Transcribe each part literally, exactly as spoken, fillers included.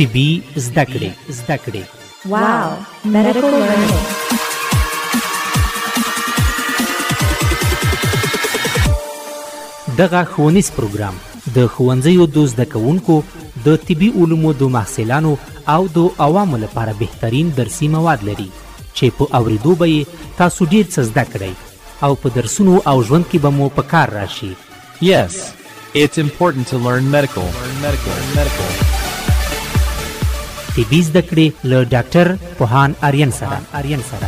طبي زده کړې زده کړې Wow, medical learning. دغه ښوونیز پروګرام د ښوونځیو د زده کوونکو د طبي علومو د محصلانو او د عوامو لپاره بهترین درسي مواد لري چې په اوریدو به یې تاسو ډیر څه زده کړئ او په درسونو او ژوند کې به مو په کار راشي. Yes, it's important to learn medical. Learn medical. Medical. طبي زده کړې له ډاکټر پوهان آریان سره آریان سره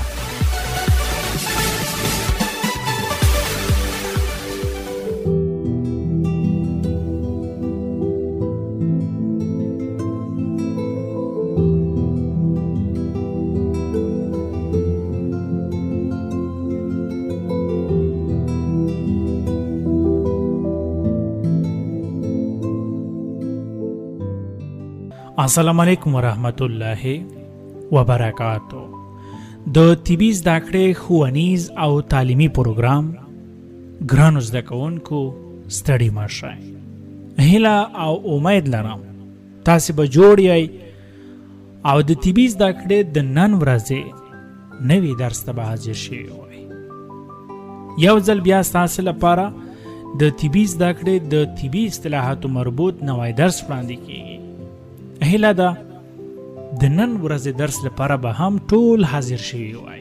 السلام علیکم ورحمت الله وبرکاتو. د طبي زده کړې ښوونیز او تعلیمي پروګرام ګرانو زده کوونکو ستړي مه شئ. هیله او امید لرم تاسې به جوړ یئ او د طبي زده کړې د نن ورځې نوي درس ته به حاضر شوي وئ. یو ځل بیا ستاسې لپاره د طبي زده کړې د طبي اصطلاحاتو مربوط نوی درس وړاندې کیږي. هیله ده د نن ورځې درس لپاره به هم ټول حاضر شوي وای.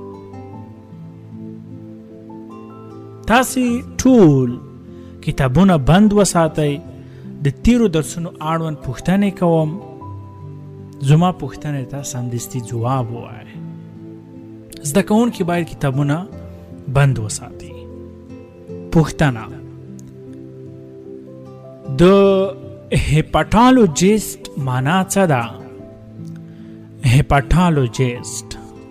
تاسې ټول کتابونه بند وساتئ. د تیرو درسونو اړوند پوښتنې کوم، زما پوښتنې ته سمدستي ځواب ووایئ. زده کوونکي باید کتابونه بند وساتي. پوښتنه: د هپاټالوجیسټ معنا څه ده؟ هپاټالوجیسټ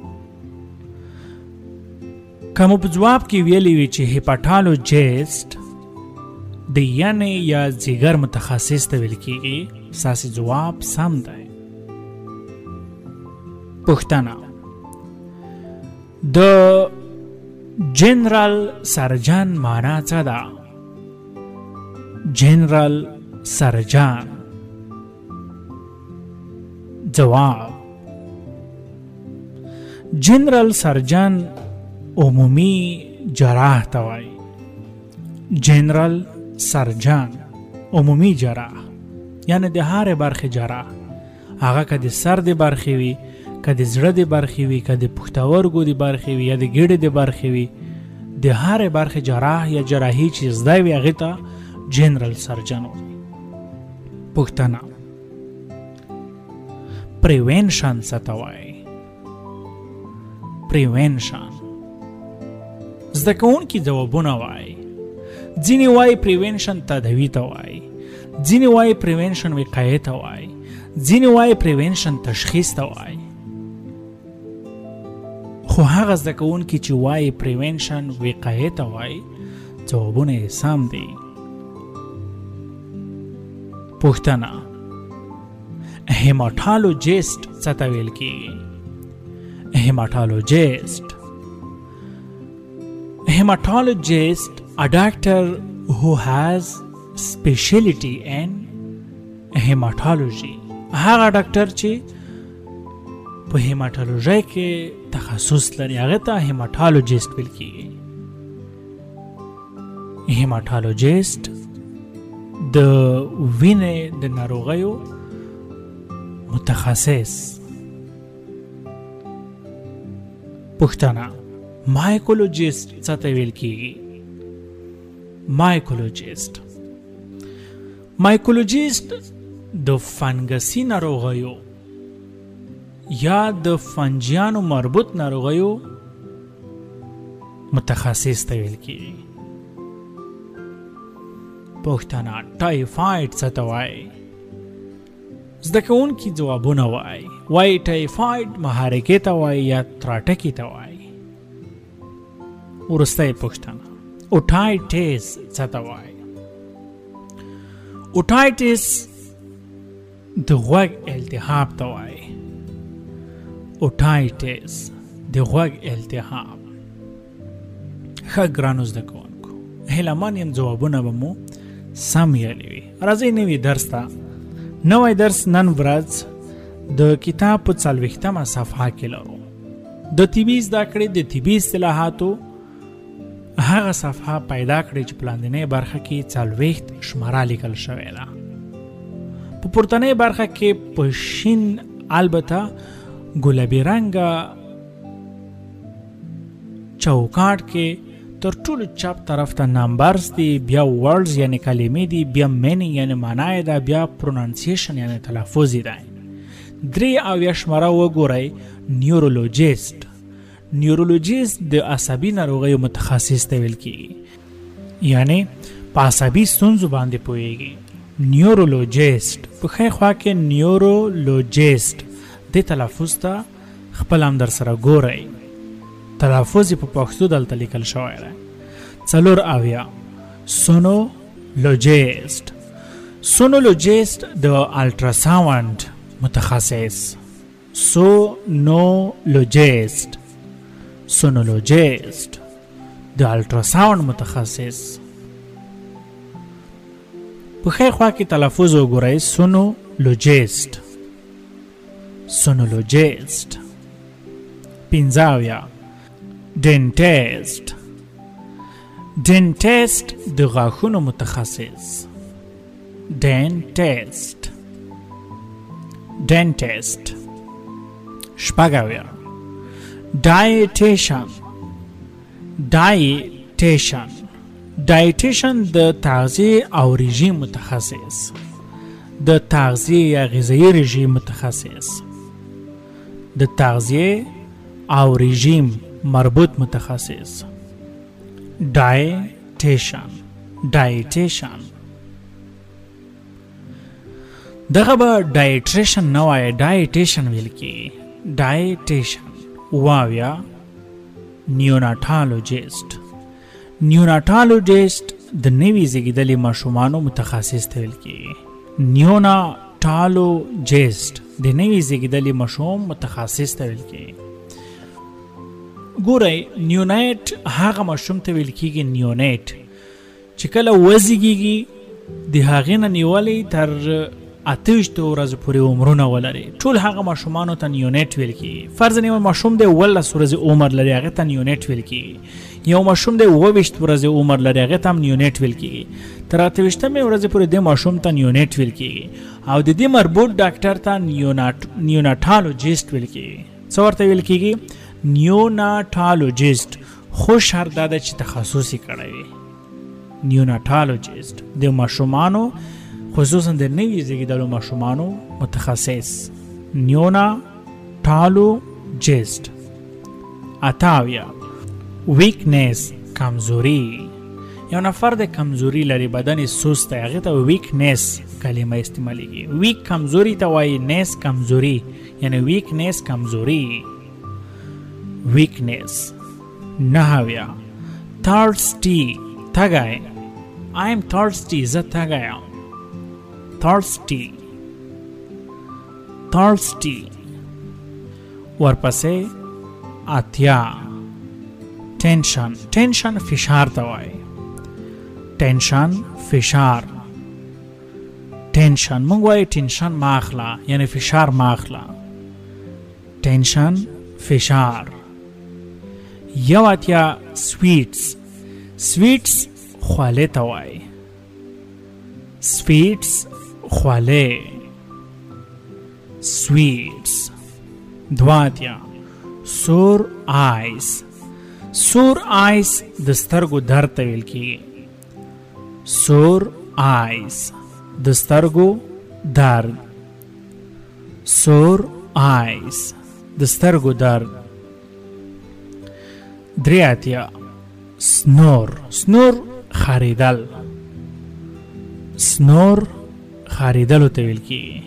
که مو په ځواب کې ویلی وي چې هپاټالوجیسټ د ینې یا ځیګر متخصص ته ویل کېږي، ستاسې ځواب سم دی. پوښتنه: د جنرال سرجن معنا څه ده؟ جنرال سرجان. جواب: جنرال سرجن عمومی جراح ته وایي. جنرال سرجن عمومی جراح یعنی د هرې برخې جراح، هغه که د سر د برخې وي، که د زړه د برخې وي، که د پښتورګو د برخې وي یا د ګیډې د برخې وي، د هرې برخې جراح یا جراحي چې زده وي هغې ته جنرال سرجن وایي. پوښتنه: پریوینشن څه ته وایي؟ پریوینشن. زده کوونکي ځوابونه وایي. ځینې وایي پریوینشن تداوي ته وایي، ځینې وایي پریوینشن وقایې ته وایي، ځینې وایي پریوینشن تشخیص ته وایي. خو هغه زده کوونکي چې وایي پریوینشن وقایې ته وایي ځوابونه یې سم دي. پوښتنه: هیماټالوجیسټ څه ته ویل کېږي؟ هیماټالوجیسټ هیماټالوجیسټ a doctor who has specialty in hematology. هغه ډاکټر چې په هیماټالوژي کې تخصص لري هغه ته هیماټالوجیسټ ویل کېږي. هیماټالوجیسټ د وینې د ناروغیو متخصص. پوښتنه: مایکولوجیسټ څه ته ویل کېږي؟ مایکولوجیسټ مایکولوجیسټ د فنګسي ناروغیو یا د فنجیانو مربوط ناروغیو متخصص ته ویل کېږي. پوښتنه: ټایفاید څه ته وایي؟ زده کوونکي ځوابونه وایي. وایي ټایفاید محرکې ته وایي یا تراټکي ته وایي. وروستی پوښتنه: اوټایټس څه ته وایي؟ اوټایټس د غوږ التهاب ته وایي. اوټایټس د غوږ التهاب. ښه ګرانو زده کوونکو، هیله من یم ځوابونه به مو سم یالی وي. راځئ نوي درس ته. نوی درس نن ورځ د کتاب په څلوېښتمه صفحه کې لرو. د طبي زده کړې د طبي اصطلاحاتو هغه صفحه پیدا کړې چې په لاندنۍ برخه کې څلوېښت شماره لیکل شوې ده. په پورتنۍ برخه کې په شین البته ګلابي رنګه چوکاټ کې تر ټولو چپ طرف ته نمبرز دي، بیا ورډز یعنی کلمې دي، بیا مینینګ یعنی معنی ده، بیا پرونانسیشن یعنی تلفظ دی. درې اویا شماره وګورئ نیورولوژیست. نیورولوژیست د عصبي ناروغیو متخصص ته ویل کیږي، یعنی په عصبي ستونزو باندې پوهیږي. نیورولوژیست په ښي خوا کې نیورولوژیست د تلفظ ته خپل هم در سره ګورئ. تلفظ په پښتو دلته لیکل شوی دی. څلور اویا سونولوژیست. سونولوژیست د الټراساوند متخصص. سونولوژیست سونولوژیست د الټراساوند متخصص. په ښي خوا کې تلفظ وګورئ سونولوژیست سونولوژیست. پنځه اویا ډینټیسټ. ډینټیسټ د غاښونو متخصص. ډینټیسټ ډینټیسټ. شپږ اویا ډایټیشن. ډایټیشن ډایټیشن د تغذیه او رژیم متخصص. د تغذیه یا غذایی رژیم متخصص. د تغذیه او رژیم مربوط متخصص. ډایټیشن ډایټیشن. دغه به ډایټریشن نه وایي، ډایټیشن ویل کیږي. ډایټیشن. واویا نیوناټالوجیست. نیوناټالوجیست د نوي زیږیدلي ماشومانو متخصص ته ویل کیږي. نیوناټالوجیست د نوي زیږیدلي ماشوم متخصص ته ویل کیږي. ګورئ نیونیټ هغه ماشوم ته ویل کیږي نیونیټ چې کله وزیږیږي د هغې نه نیولې تر اته ویشتو ورځو پورې عمرونه ولري. ټول هغه ماشومانو ته نیونیټ ویل کیږي. فرض یو ماشوم دی اوولس ورځې عمر لري، هغې ته نیونیټ ویل کیږي. یو ماشوم دی اووه ویشت ورځې عمر لري، هغې ته هم نیونیټ ویل کیږي. تر اته ویشتمې ورځې پورې دې ماشوم ته نیونیټ ویل کیږي او د دې مربوط ډاکټر ته نیوناټالوجیست ویل کیږي. څه ورته ویل کیږي؟ نیوناټالوجیست. خو شرط دا ده چې تخصص یې کړی وي. نیوناټالوجیست د ماشومانو خصوصا د نوي زیږیدلو ماشومانو متخصص. نیوناټالوجیست. اته اویا ویکنیس کمزوري. یو نفر د کمزوري لري، بدن یې سست دی، هغې ته ویکنیس کلمه استعمالیږي. ویک کمزوري ته وایي، نیس کمزوري یعنی ویکنیس کمزوري. ویکنیس. نهه اویا تھرسټي تږی. I am thirsty. زه تږی یم. thirsty thirsty. ورپسې اتیا ټینشن. ټینشن فشار ته وایي. ټینشن فشار. ټینشن موږ وایي ټینشن ما اخله یعنی فشار ما اخله. ټینشن فشار. یو اتیا سویټس. سویټس خواله ته وایي. سویټس خواله. سویټس. دوه اتیا سور آیس. سور آیس د سترګو درد ته ویل کیږي. سور آیس د سترګو درد. سور آیس د سترګو درد. درې اتیا سنور. سنور خاریدل. سنور خاریدلو ته ویل کیږي.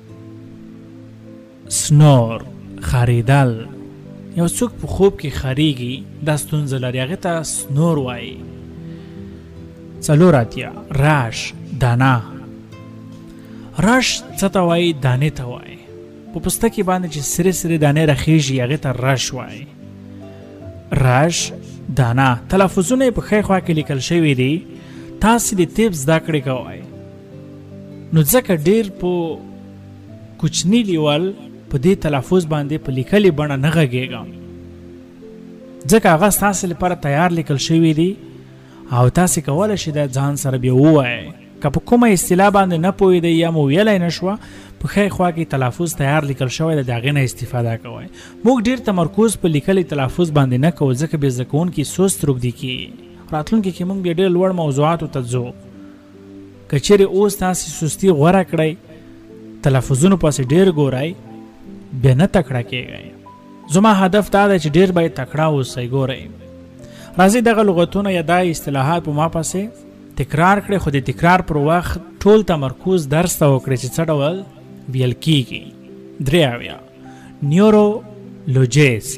سنور خاریدل. یو څوک په خوب کې خاریږي، دا ستونزه لري، هغې ته سنور وایي. څلور اتیا راش دانه. راش څه ته وایي؟ دانې ته وایي. په پوستکي باندې چې سرې سرې دانې راخیږي هغې ته راش وایي. راش دانه. تلفظونه په ښي خوا کې لیکل شوي دي. تاسې د طب زده کړې کوئ نو ځکه ډېر په کوچني لیول په دې تلفظ باندې په لیکلي بڼه نه غږیږم، ځکه هغه ستاسو لپاره تیار لیکل شوی دی او تاسو کولی شئ د ځان سره بیا ووایئ. که په کومه اصطلاح باندې نه پوهېدئ یا مو ویلی نه شوه، په ښی خوا کې تلفظ تیار لیکل شوی دی، د هغې نه استفاده کوئ. موږ ډېر تمرکز په لیکلي تلفظ باندې نه کوو، ځکه بیا زده کوونکي سست روږدي کېږي. راتلونکي کې موږ بیا ډېر لوړ موضوعاتو ته ځو. که چیرې اوس تاسې سستي غوره کړئ، تلفظونو پسې ډېر ګورئ، بیا نه تکړه کېږئ. زما هدف دا دی چې ډېر باید تکړه اوسئ. ګورئ، راځئ دغه لغتونه یا دا اصطلاحات په ما پسې تکرار کړئ، خو د تکرار پر وخت ټول تمرکز درس ته وکړئ چې څه ډول ویل کېږي. درې اویا نیورولوجیسټ،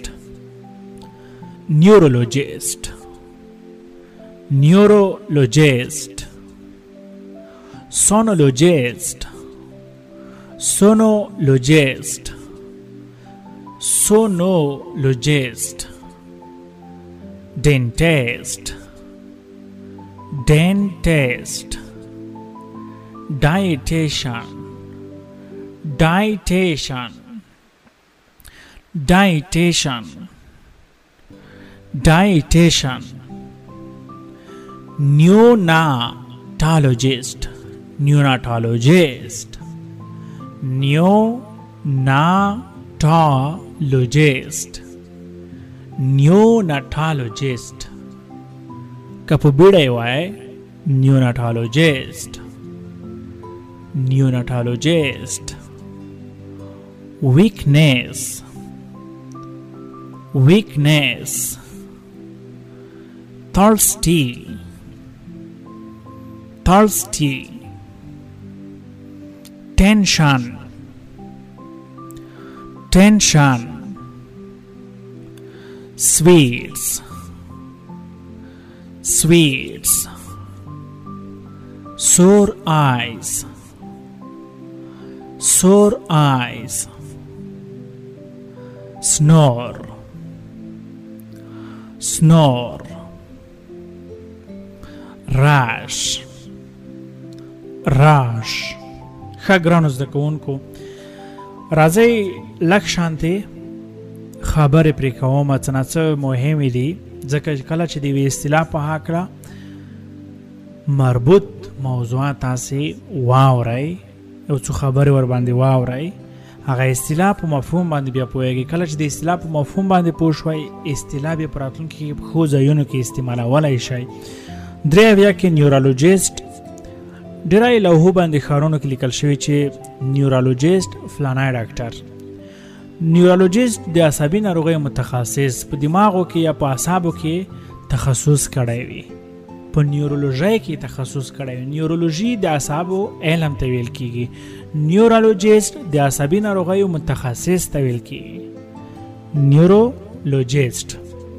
نیورولوجیسټ، نیورولوجیسټ، سونولوجیسټ، سونولوجیسټ، سونولوجیسټ، dentist, dentist, dietitian, dietitian, dietitian, dietitian, neonatologist, neonatologist, neonatologist, neonatologist. که په بیړه یې وایئ neonatologist، neonatologist. weakness، weakness، thirsty، thirsty، tension، tension، sweets، sweets، sore eyes، sore eyes، snore، snore، rash، rash. ښه ګرانو زده کوونکو، راځئ لږ شانتې خبرې پرې کوم، څه نه څه مهمې دي، ځکه کله چې د یوې اصطلاح په هکله مربوط موضوعات تاسې واورئ، یو څو خبرې ورباندې واورئ، هغه اصطلاح په مفهوم باندې بیا پوهیږئ. کله چې د اصطلاح په مفهوم باندې پوه شوئ، اصطلاح بیا په راتلونکي کې په ښو ځایونو کې استعمالولی شئ. درې اویا کې نیورولوجیسټ، ډېری لوحو باندې ښارونو کې لیکل شوي چې نیورولوجیسټ فلانی ډاکټر. نیورولوجیسټ د عصبي ناروغیو متخصص، په دماغو کې یا په اعصابو کې تخصص کړی وي، په نیورولوژي کې تخصص کړی وي. نیورولوژي د اعصابو علم ته ویل کېږي، نیورولوجیسټ د عصبي ناروغیو متخصص ته ویل کېږي، نیورولوجیسټ.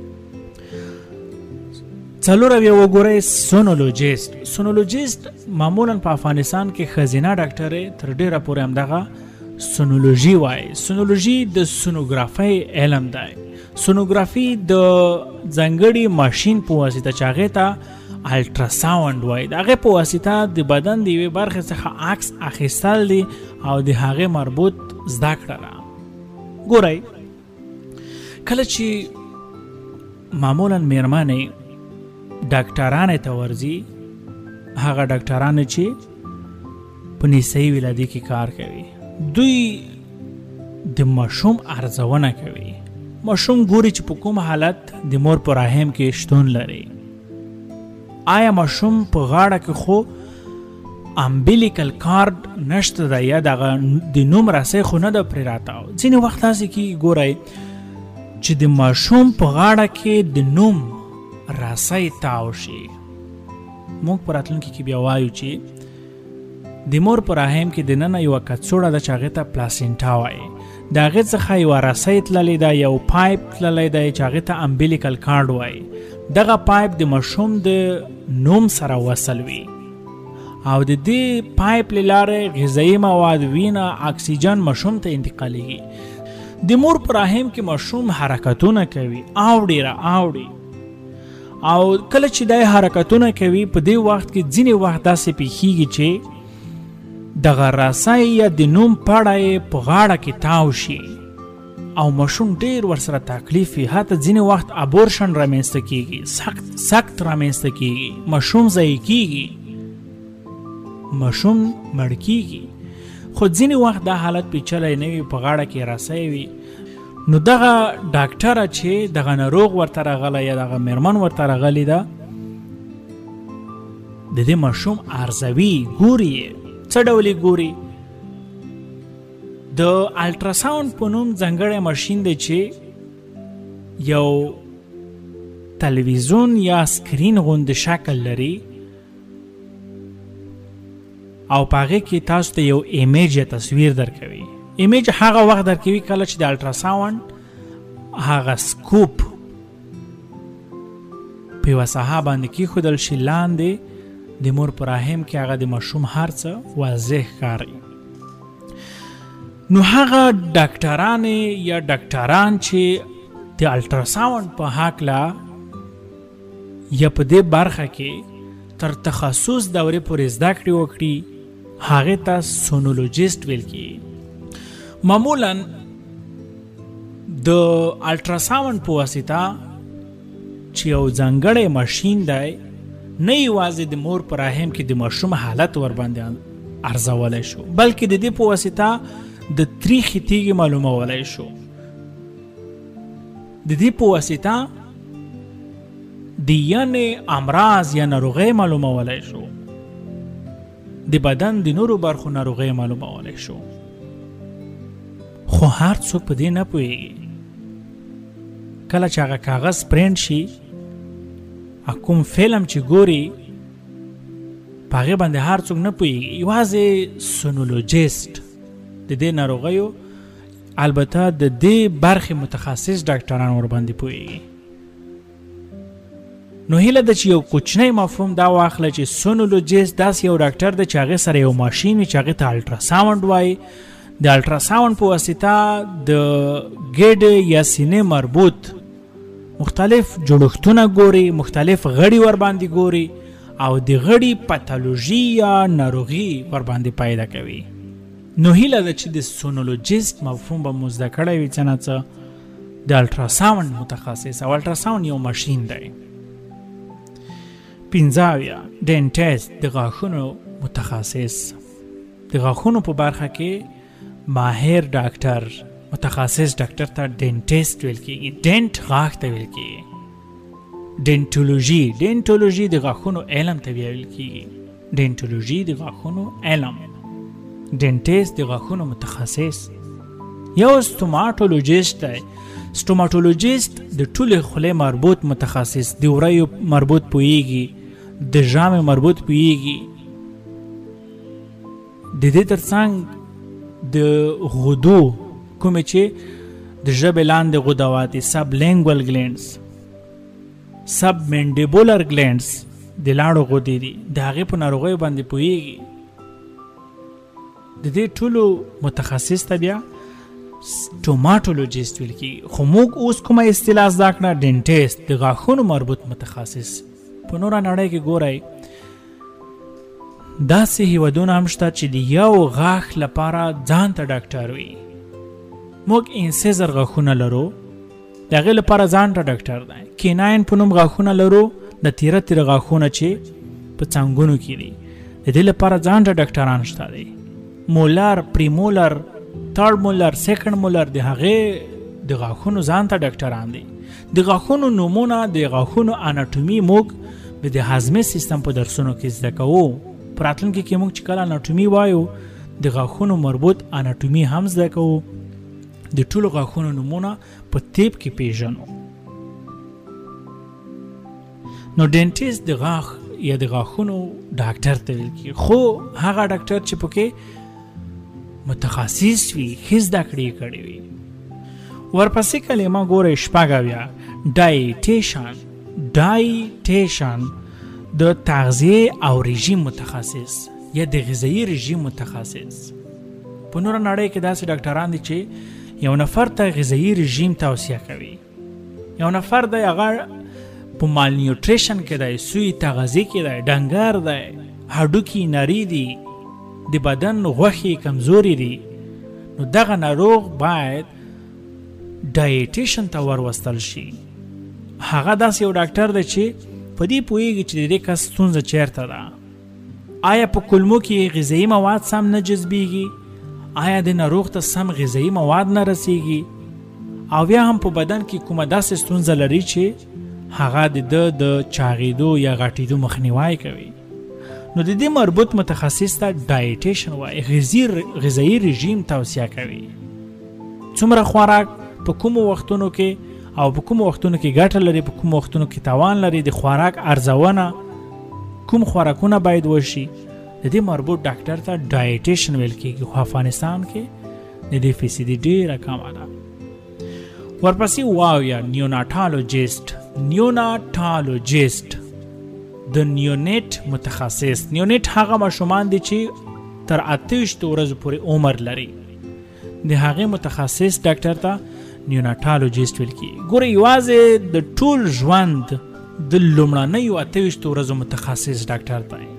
څلور اویا وګورئ سونولوجیسټ. سونولوجیسټ معمولا په افغانستان کې ښځینه ډاکټر تر ډېره پورې همدغه سونولوژي وایي. سونولوژي د سونوګرافۍ علم دی. سونوګرافي د ځانګړي ماشین په واسطه چې هغې ته الټراساونډ وایي، د هغې په واسطه د بدن د یوې برخې څخه عکس اخیستل دي او د هغې مربوط زده کړه ده. ګورئ، کله چې معمولا میرمنې ډاکټرانې ته ورځي، هغه ډاکټرانې چې په نسایي ولادي کې کار کوي، دوی د ماشوم ارزونه کوي. ماشوم ګوري چې په کوم حالت د مور په رحم کې شتون لري. آیا ماشوم په غاړه کې خو امبلیکل کارد نشته ده یا دغه د نوم رسۍ خو نه ده پرې راتاو؟ ځینې وخت داسې کېږي ګورئ چې د ماشوم په غاړه کې د نوم رسۍ تاو شي. موږ په راتلونکي کې بیا وایو چې د مور په رحم کې دننه یوه کڅوړه ده چې هغې ته پلاسینټا وایي، د هغې څخه یوه رسۍ تللی ده، یو پایپ تللی دی چې هغې ته امبلیکل کارډ وایي. دغه پایپ د ماشوم د نوم سره وصل وي او د دې پایپ له لارې غذایي مواد، وینه، اکسیجن ماشوم ته انتقالیږي. د مور په رحم کې ماشوم حرکتونه کوي، اوړي را اوړي، او کله چې دا حرکتونه کوي په دې وخت کې ځینې وخت داسې پیښیږي چې دغه راسای یا د نوم پاړه په غاړه کې تاو شي او ماشوم ډیر ورسره تکلیف وي، حتی ځینې وخت ابورشن رامنځته کیږي، سخت سخت رامنځته کیږي، ماشوم ضایع کیږي، ماشوم مړ کیږي. خو ځینې وخت دا حالت پیچلی نه وي، په غاړه کې راسای وي. نو دغه ډاکټره چې دغه ناروغ ورته راغلی یا دغه میرمن ورته راغلی ده، د دې ماشوم ارزوي، ګوري څه ډول ګوري. د الټراساوند په نوم ځانګړی ماشین دی چې یو تلویزیون یا سکرین غوندې شکل لري او په هغې کې تاسو ته یو ایمیج یا تصویر درکوي. ایمیج هغه وخت درکوي کله چې د الټراساوند هغه سکوپ په یوه ساحه باندې کېښودل شي، لاندې د مور په رحم کې هغه د ماشوم هر څه واضح ښکاري. نو هغه ډاکټرانې یا ډاکټران چې د الټراساوند په هکله یا په دې برخه کې تر تخصص دورې پورې زده کړې وکړي، هغې ته سونولوجیسټ ویل کېږي. معمولا د الټراساوند په واسطه چې یو ځانګړی ماشین دی، نه یوازې د مور په رحم کې د ماشوم حالت ورباندې ارزولی شو، بلکې د دې په واسطه د تریخې تیږې معلومولی شو. د دې په واسطه د یعنې امراض یا ناروغۍ معلومولی شو، د بدن د نورو برخو ناروغۍ معلومولی شو. خو هر څوک په دې نه پوهېږي. کله چې هغه کاغذ پرینټ شي، کوم فلم چې ګوري په هغې باندې هر څوک نه پوهېږي، یوازې سونولوجیسټ د دې ناروغیو، البته د دې برخې متخصص ډاکټران ورباندې پوهېږي. نو هیله ده چې یو کوچنی مفهوم دا واخله چې سونولوجیسټ داسې یو ډاکټر دی چې هغې سره یو ماشین وي چې هغې ته الټراساوند وایي. د الټراساوند په واسطه د ګېډې یا سینې مربوط مختلف جوړښتونه ګوري، مختلف غړي ورباندې ګوري او د غړي پاتولوژي یا ناروغي ورباندې پیدا کوي. نو هیله ده چې د سونولوجیسټ مفهوم به مو زده کړی وي څه نه څه. د الټراساوند متخصص او الټراساوند یو ماشین دی. پنځاویا ډینټیسټ د غاښونو متخصص. د غاښونو په برخه کې ماهر ډاکټر، متخصص ډاکټر ته ډینټیسټ ویل کېږي. ډینټ غاښ ته ویل کېږي. ډینټولوژي ډینټولوژي د غاښونو علم ته ویل کېږي. ډینټولوژي د غاښونو علم. ډینټیسټ د غاښونو متخصص. یو سټوماټولوجیسټ دی. سټوماټولوجیسټ د ټولې خولې مربوط متخصص، د وریو مربوط پوهېږي، د ژامې مربوط پوهېږي. د دې ترڅنګ د غدو کومې چې د ژبې لاندې غدواتې، سب لینګول ګلینډز، سب منډیبولر ګلینډز د لاړو غدې دي، د هغې په ناروغیو باندې پوهېږي. د دې ټولو متخصص ته بیا سټوماټولوجیسټ ویل کېږي. خو موږ اوس کومه اصطلاح زده کړه؟ ډینټیسټ، د غاښونو مربوط متخصص. په نوره نړۍ کې ګورئ داسې هیوادونه هم شته چې د یو غاښ لپاره ځان ته ډاکټر وي. موږ انسیزر غاښونه لرو، د هغې لپاره ځان ته ډاکټر دی. کیناین په نوم غاښونه لرو، د تیره تیره غاښونه چې په څنګونو کې دي، د دې لپاره ځان ته ډاکټران شته دي. مولر، پریمولر، تھرډ مولر، سیکنډ مولر، د هغې د غاښونو ځان ته ډاکټران دي. د غاښونو نومونه، د غاښونو اناټومي موږ د هاضمې سیستم په درسونو کې زده کوو. په راتلونکي کې موږ چې کله اناټومي وایو، د غاښونو مربوط اناټومي هم زده کوو. د ټولو غاښونو نومونه په تیپ کې پیژنو. نو ډینټیسټ د غاښ یا د غاښونو ډاکټر ته ویل کېږي. خو هغه ډاکټر چې پکې متخصص وي، ښې زده کړې یې کړې وي. ورپسې کلمه ګورئ شپږویا ډایټیشن. ډایټیشن د تغذیه او رژیم متخصص یا د غذایي رژیم متخصص. په نوره نړۍ کې داسې ډاکټران دي چې یو نفر ته غذایي رژیم توصیه کوي. یو نفر دی هغه په مال نیوټریشن کې دی، سوی تغذیه کې دی، ډنګر دی، هډوکي نری دي، د بدن غوښې کمزوري دي، نو دغه ناروغ باید ډایټیشن ته وروستل شي. هغه داسې یو ډاکټر دی چې په دې پوهېږي چې د دې کس ستونزه چیرته ده. آیا په کولمو کې غذایي مواد سم نه جذبېږي؟ آیا د ناروغ ته سم غذایي مواد نه رسېږي؟ او بیا هم په بدن کې کومه داسې ستونزه لري چې هغه د ده د چاغېدو یا غټېدو مخنیوی کوي. نو د دې مربوط متخصص ته ډایټیشن وایي، غذایي رژیم توصیه کوي. څومره خوراک په کومو وختونو کې او په کومو وختونو کې ګټه لري، په کومو وختونو کې تاوان لري، د خوراک ارزونه کوم خوراکونه باید وشي، د دې مربوط ډاکټر ته ډایټیشن ویل کېږي. خو افغانستان کې د دې فیصدي ډېره کمه ده. ورپسې واویا نیوناټالوجیسټ. نیوناټالوجیسټ د نیونیټ متخصص. نیونیټ هغه ماشومان دي چې تر اته ویشتو ورځو پورې عمر لري، د هغې متخصص ډاکټر ته نیوناټالوجیسټ ویل کېږي. ګوره یوازې د ټول ژوند د لومړنیو اته ویشتو ورځو متخصص ډاکټر دی.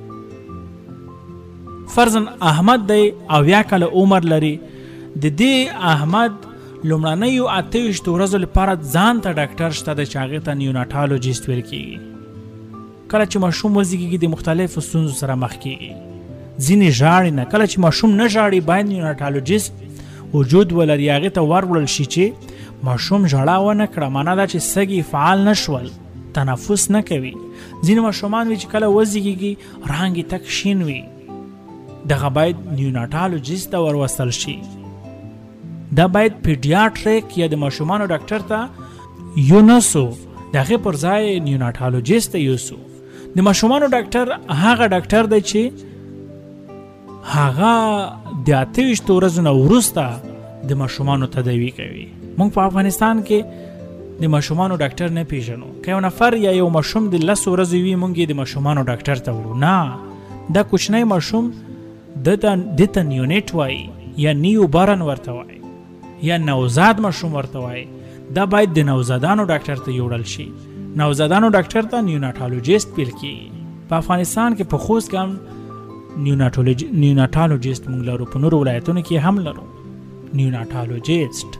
فرضاً احمد دی اویا کاله عمر لري، د دې احمد لومړنیو اته ویشتو ورځو لپاره ځان ته ډاکټر شته دی چې هغې ته نیوناټالوجیسټ ویل کېږي. کله چې ماشوم وزېږېږي د مختلفو ستونزو سره مخ کېږي، ځینې ژاړي نه. کله چې ماشوم نه ژاړي باید نیوناټالوجیسټ وجود ولري، هغې ته ورولل شي چې ماشوم ژړا ونه کړه، معنا دا چې سږي فعال نه شول، تنفس نه کوي. ځینې ماشومان وي چې کله وزېږېږي رنګ یې تک شین وي، دغه باید نیوناټالوجیسټ ته وروستل شي. دا باید پیډیاټریک یا د ماشومانو ډاکټر ته یونسو، د هغې پر ځای نیوناټالوجیسټ ته یوسو. د ماشومانو ډاکټر هغه ډاکټر دی چې هغه د اته ویشتو ورځو نه وروسته د ماشومانو تداوي کوي. موږ په افغانستان کې د ماشومانو ډاکټر نه پیژنو. که یو نفر یا یو ماشوم د لسو ورځو وي موږ یې د ماشومانو ډاکټر ته وړو. نه، دا کوچنی ماشوم دې ته نیونیټ وایي یا نیو بارن ورته وایي یا نوزاد ماشوم ورته وایي. دا باید د نوزادانو ډاکټر ته یوړل شي. نوزادانو ډاکټر ته نیوناټالوجیسټ ویل کېږي. په افغانستان کې په خوست کې هم نیوناټالوجیسټ موږ لرو، په نورو ولایتونو کې هم لرو نیوناټالوجیسټ.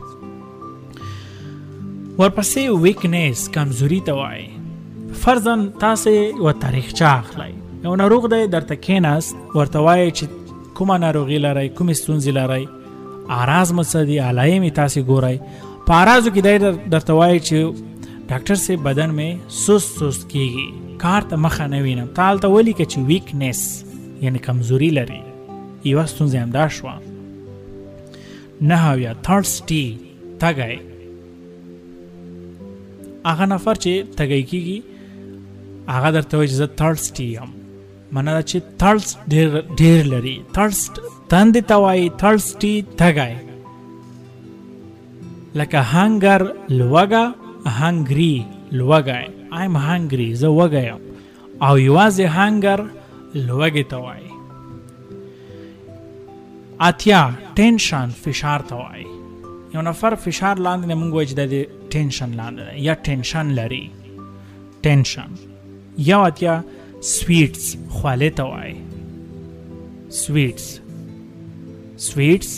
ورپسې ویکنیس، کمزوري ته وایي. فرضاً تاسې یوه تاریخچه اخلئ، یو ناروغ دی درته کېناست، ورته وایي چې کومه ناروغي لرئ، کومې ستونزې لرئ، اعراض مو څه دي، علایم یې تاسې ګورئ. په اعراضو کې دی درته وایي چې ډاکټر صاحب بدن مې سست سست کېږي، کار ته مخه نه وینم. تا هلته ولیکه چې ویکنیس یعنی کمزوري لري. یوه ستونزه همدا شوه. نهه یا تھرسټي، تږی. هغه نفر چې تږی کېږي هغه درته وایي چې زه تھرسټي یم، معنا دا چې تھرسټ ډېر ډېر لري. تھرسټ تندې ته وایي، تھرسټي تږی. لکه هنګر لوږه، هنګري لوږی، ایم هنګري زه وږی یم. او یوازې هنګر لوږې ته وایي. اتیا ټینشن، فشار ته وایي. یو نفر فشار لاندې نه موږ وایي چې دا د ټینشن لاندې ده یا ټینشن لري، ټینشن. یا اتیا سویټس، خواله ته وایي. سویټس سویټس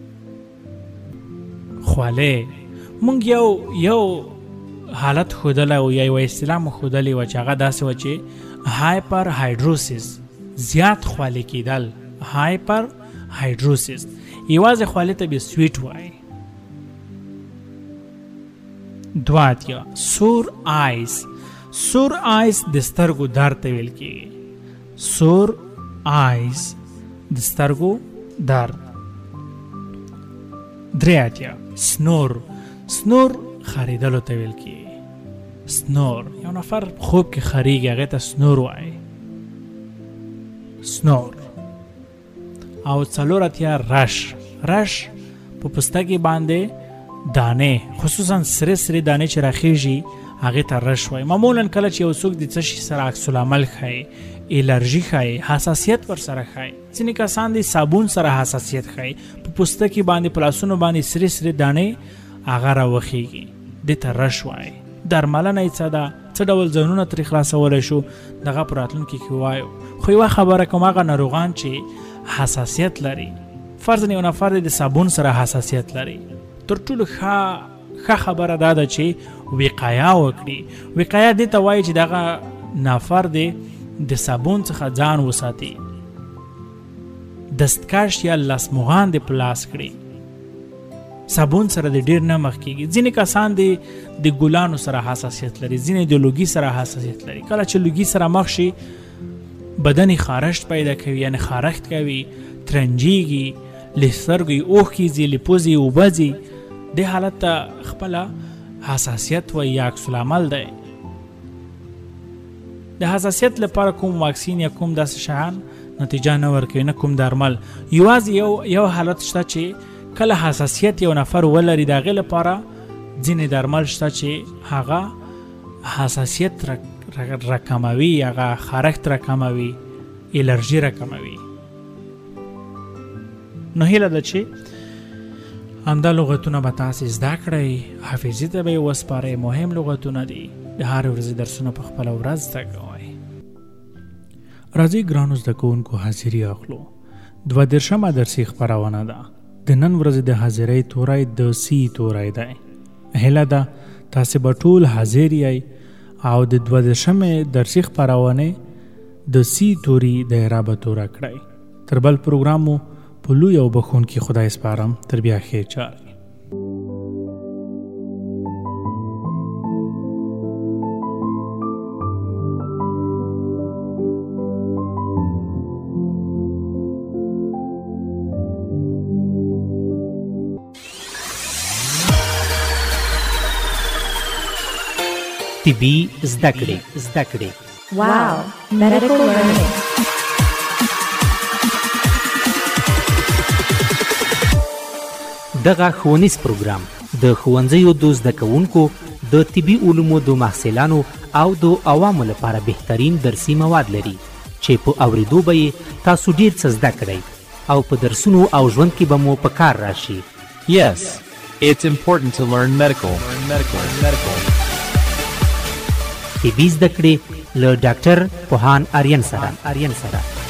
خواله. موږ یو یو حالت ښودلی و یا یوه اصطلاح مو ښودلې وه چې هغه داسې وه چې هایپر هایدروسیس، زیات خواله کېدل، هایپر هایدروسیس. یوازې خواله ته بیا سویټ وایي. دوه اتیا سور آیس. سور آیس د سترګو درد ته ویل کېږي. سور آیس د سترګو درد. درې اتیا سنور. سنور خریدلو ته ویل کېږي. سنور، یو نفر خوب کې خریږي هغې ته سنور وایي. سنور. او څلور اتیا رش. رش په پوستکي باندې دانې، خصوصا سرې سرې دانې چې راخیږي هغې ته رش وایي. معمولا کله چې یو څوک د څه شي سره عکس العمل ښایي، الرژي ښایي، حساسیت ورسره ښایي. ځینې کسان د صابون سره حساسیت ښایي، په پوستکي باندې په لاسونو باندې سرې سرې دانې هغه راوخیږي، دې ته رش وایي. درملنه یې څه ده، څه ډول ځانونه ترې خلاصولی شو، دغه په راتلونکي کې وایو. خو یوه خبره کوم، هغه ناروغان چې حساسیت لري. فرض یو نفر د صابون سره حساسیت لري، تر ټولو ښه ښه خبره دا ده چې وقایه وکړي. وقایه دې ته وایي چې دغه نفر دی د صابون څخه ځان وساتي، دستکش یا لاسمغان دې په لاس کړي، صابون سره د ډیر نه مخ کېږي. ځینې کسان دی د ګلانو سره حساسیت لري، ځینې د لوګي سره حساسیت لري. کله چې لوګي سره مخ شي بدن خارښت پیدا کوي، یعنی خارښت کوي، ترنجیږي، له سترګو اوښکې ځي، له پوزې اوبه ځي. دې حالت ته خپله حساسیت وایي یا عکس العمل دی. د حساسیت لپاره کوم واکسین یا کوم داسې شیان نتیجه نه ورکوي، نه کوم درمل. یوازې یو یو حالت شته چې کله حساسیت یو نفر ولري، د هغې لپاره ځینې درمل شته چې هغه حساسیت راکموي، هغه خارښت راکموي، الرژي راکموي. نو هیله ده چې همدا لغتونه به تاسې زده کړئ، حافظې ته به یې وسپارئ. مهم لغتونه دي، د هرې ورځې درسونه په خپله ورځ زده کوئ. راځئ ګرانو زده کوونکو حاضري اخلو. دوه دېرشمه درسي خپرونه ده. د نن ورځې د حاضرۍ توری د سی توری دی. هیله ده تاسې به ټول حاضر یئ او د دوه دېرشمې درسي خپرونې د سی توري د اعرابه توره کړئ. تر بل پروګرام مو په لوی او بخښونکي خدای سپارم. تر بیا ښې چارې. طبي زده کړې زده کړې Wow, medical learning. دغه ښوونیز پروګرام د ښوونځیو د زده کوونکو د طبي علومو د محصلانو او د عوامو لپاره بهترین درسي مواد لري چې په اورېدو به یې تاسو ډېر څه زده کړئ او په درسونو او ژوند کې به مو په کار راشي. Yes, it's important to learn medical. Learn medical. Medical. طبي زده کړې له ډاکټر پوهان آریان سره آریان سره